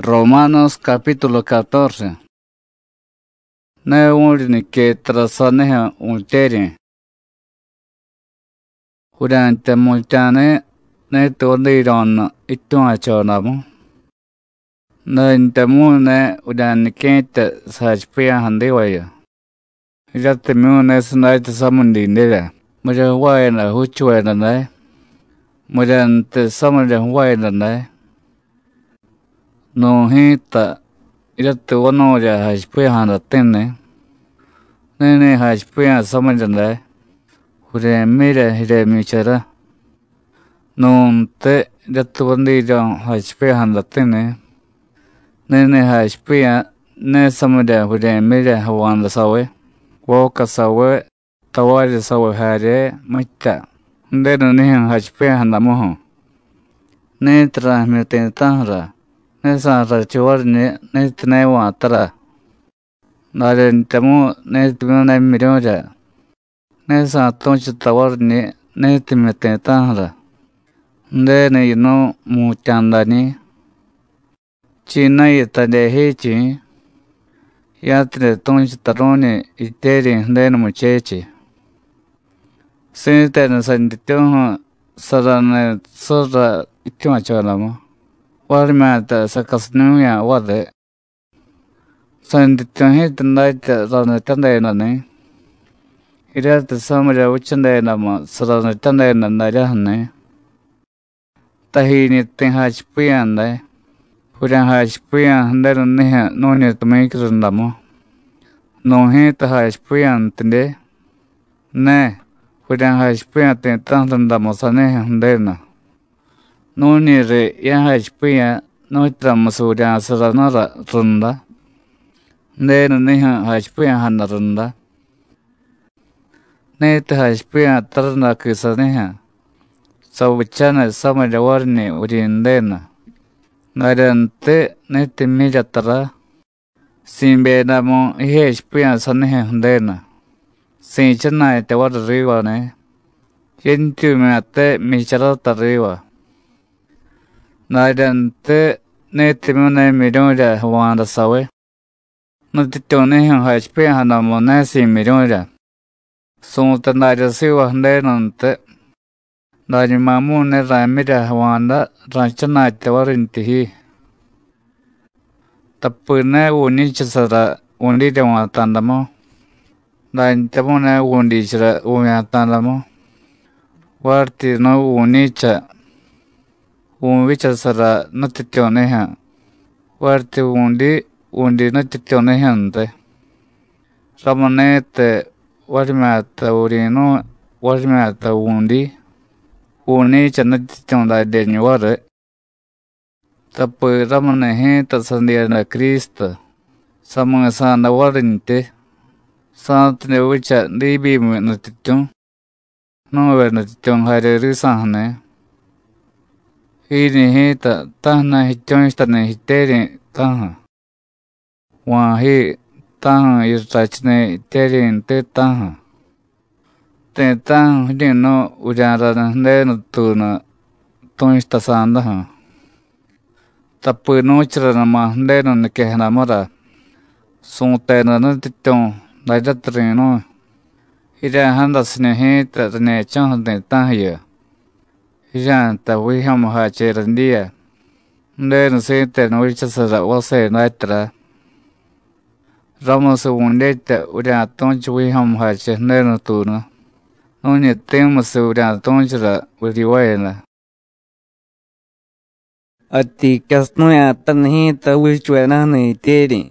Romanos capítulo 14. Ne ulni que trasaneha ulteri. Urante multane ne tordiron ituachonamo. Ne intemune udan kente sajpia handiwaya. Ilatemune snaita samundi nila. Muja waina huchuena ne. Mujante samundi waina ne. No hita irate wanoja hajpia handa tenne. Nene hajpia samajanda. Hure mire hire michara. No te irate wandija hajpia handa tenne. Nene hajpia ne samaja hure mire hawanda sawe. Woka sawe tawaja sawe hare maita. Ndeno nihan hajpia handa moho. Ne transmiten tanra. Nesa rachuarne netnewa tara. Naren temu netmuna miroja. Nesa tonchi tawarne netmete tanra. Ndene ino muchandani. China yitade hechi. Yatre tonchi tarone iteri ndene muchechi. Sinitene sanditoho sarane sora ituachalamo. Warmata sakasnuya wade. Sanditohit night ranatandane. Irata samara uchandanama saranatandana narahane. Tahini tenhachpiande. Puran hachpian neha noni to make randamo. No hit hachpian tende. Ne. Puran hachpian tentandamo saneha ndena. Noni re yahajpia noitra masuria saranara runda. Nena neha hajpia hana runda. Neta hajpia tarna kisaneha. Sawichana samajawarni urindena. Narante nete mijatara. Simbe namo ihajpia saneha ndena. Sinchana etewar riwa ne. Yentu meate micharata riwa. Narante netimune miroja wanda sawe. Nutitone hajpia hana monesi miroja. Sunta naja siwa ndenante. Naja mamune ramira wanda ranchana tewarintihi. Tapune unichasara undide watandamo. Nantamune undichara uyatandamo. Warti no unicha. Vichasara natitioneha. Warte undi natitioneha. Ramonete warmata urino warmata undi. Unicha natitionda denyuare. Tapu ramonehe tasandia na Krista. Samangasana warinte. Santne vicha libi natition. No ver natition hare risahane. Hini hita tahna hichonistane hiteri taha. Wahi taha irtachne hiteri te taha. Te taha hidino ujara nenu tuna tonistasandaha. Tapu nochra nama nenu nikehna mara. Suntena natiton naidatrino. Hira handasne hita ne chahne tahya. Janta wiham hacherandia. Ndeno sente no wichasara wase naitra. Ramos undeta uria tonch wiham hache neno tuna. Noni temas uria tonchra uriwaena. Ati kasnoya tanhita wichwena ni teri.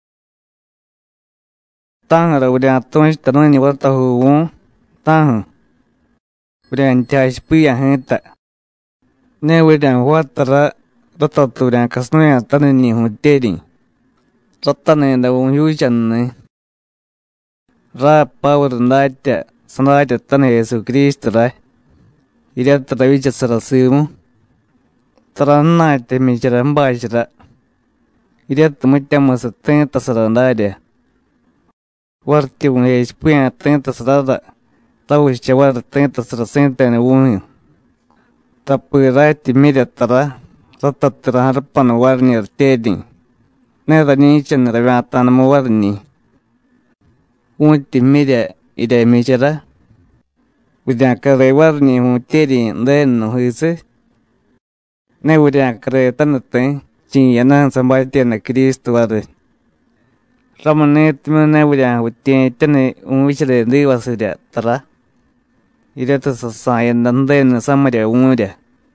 Tangra uria tonch tanoni wata huwon. Tang. Udan chashpia henta. Ne udan watara rotaturan kasnoya tanani huteri. Rotane da unyuchan. Ra power naita sanata tane Jesu Cristo ra. Irata vicha sarasimu. Taranate mijarambashra. Irata mutamas tenta sarandade. Warti un hespia tenta sarada. Tawis chawar tenta sarasenta ne unyo. Tapurati miratara. Ratatra harapan warni arteding. Nera ni chen revatan mo warni. Unti media ide mechera. Udah kare warni tedi den no hise. Ne udah kare tanate cing yana sampai tiana Kristo wade. Ramanet mana udah udah tene wichere dewa sudah tera. Ida tu sasayan dan den sama dia umudah.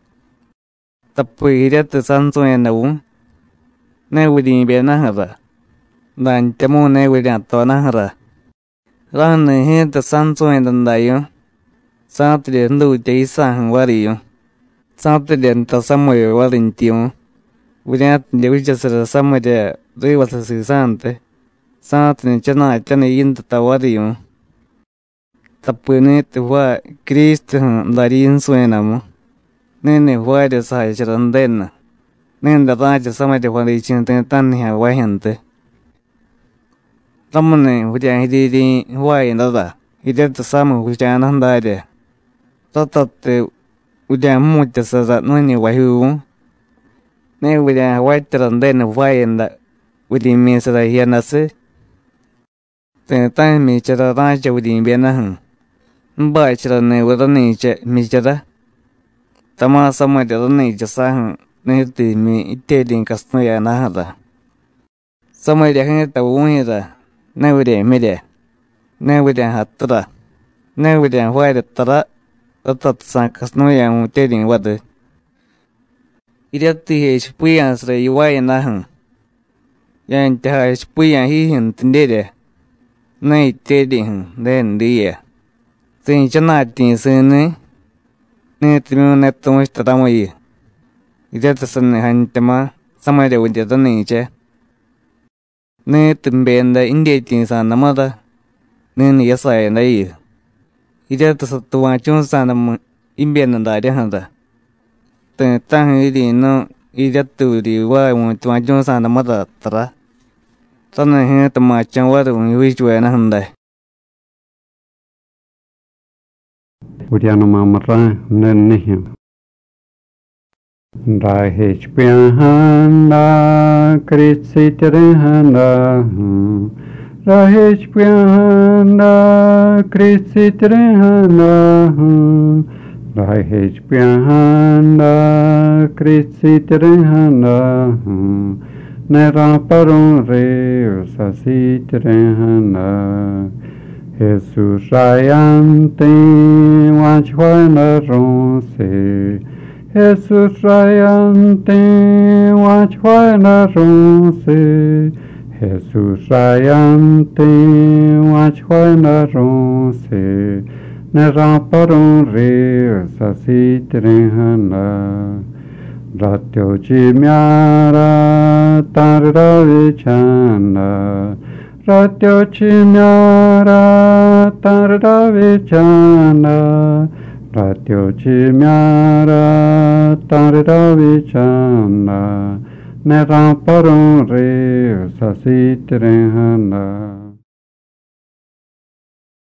Tapi ida tu sansoyan na ne udah biana hara. Dan temu ne udah tona hara. Ran he tu sansoyan dan dayo. Saat dia lu jadi sang wariyo. Saat dia tak sama yo warintiyo. Udah dia udah sama dia dewa sesante. Saat ni cina yin tatawariyo. Tapi ni tuwa Kristo dari insuena mo. Nene huwa de sa chirandena. Nenda raja sama de wali cinta tan ya wahente. Ramane hujan hidi huwa indada. Hidet sama hujan handa de. Tatate udah muda saat nani wahu. Ne udah waiteran den wayenda. Udah misra hianase. Tentang micara raja udah bianah. Mbak cara ne udah ni ce micara. Tama sama de ni jasah ne ti mi ite din kasno ya nahada. Sama de kan tahu ni da. Ne udah mede. Ne udah hatra. Ne udah waida tera. Tatat sang kasno yang teding wade. Idat ti puyan sre yuwai nahan. Yang teh puyan hihin tendede. Nai teding den dia. Sin chana tin sene. Ne timi ne tomo tatamo yi. Idat san han tema sama de wunde dan che. Ne timbenda inde tin san namada. Ne ni yasa na yi. Ida tu tuan chung sana imbian nanda dia handa. Tentang ini no ida tu di wa tuan chung sana mata tera. Sana he temacang wa tu wijua na handa. Udah nama merah nenih. Rahej piahanda Kristi terhanda. Rahej piahanda Kristi terhanda. Rahej piahanda Kristi terhanda. Nera parun re sasi terhanda. Jesus rayante wachwana ronse. Jesus rayante wachwana ronse. Jesus rayante wachwana ronse. Nera parun re sasi terhanda. Ratyo chimyara tarra vichana. Ratyo chimyara tarra vichana. Ratyo chimyara tarra vichana. Nera parun re sasi terhanda.